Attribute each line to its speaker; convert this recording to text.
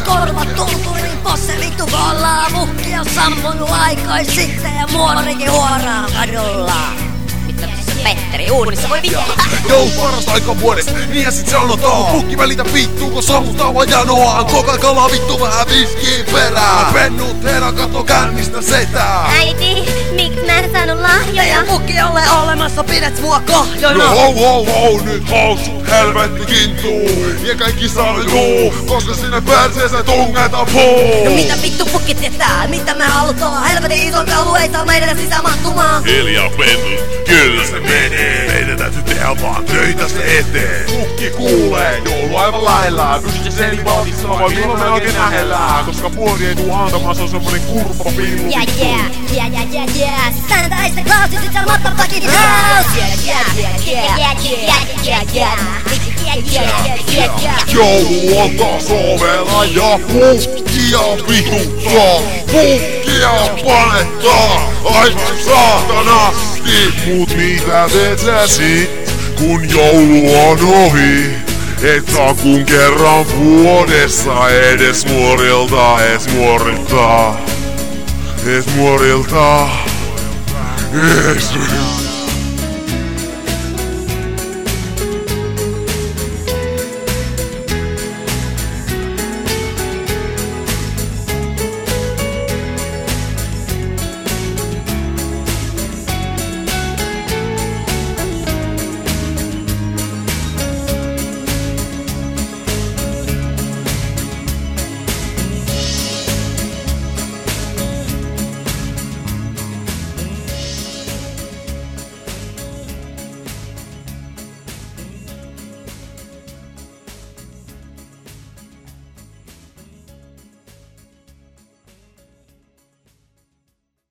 Speaker 1: korvat tunturin posse vittu ollaan. Mukki on sammunut aikoi sitten ja muorikin huoraa kadulla. Petteri uunissa voi vittu.
Speaker 2: Jou, parasta aika vuodesta, niinhän sit sanotaan. Pukki välitä vittuu, kun sammuttaa vaan janoaan. Coca-Cola vittu vähän viskiin perään. Pennut herra katto kännistä setää.
Speaker 3: Äiti, miksi mä en saanut lahjoja?
Speaker 1: Ei pukki ole olemassa, pidät mua kohjoina.
Speaker 2: No hou, nyt housut helvetti kintuu. Ja kaikki saljuu, koska sinne perseeseen tungetaan puu.
Speaker 1: No mitä vittu pukki tietää, mitä me halutaan? Helvetin iso kaulu ei saa meidän sisään mahtumaan.
Speaker 2: Hiljaa pennut, kyllä se menee. Meidän täytyy tehdä vaan töitä se eteen. Pukki kuulee, joulu aivan lähellä. Pysty sen valtissaan, milloin me oikein nähellään. Koska puoli ei tuu antamaan, se on semmonen kurppapillu.
Speaker 3: Yeah. Sanitaista Klaus, sit sä motherfucking house.
Speaker 2: Joulu on taas ovella ja pukkia vituttaa. Pukkia panettaa aivan saatanasti. Mut mitä teet sä sit, kun joulu on ohi? Et saa kun kerran vuodessa edes nuorilta, edes nuorilta.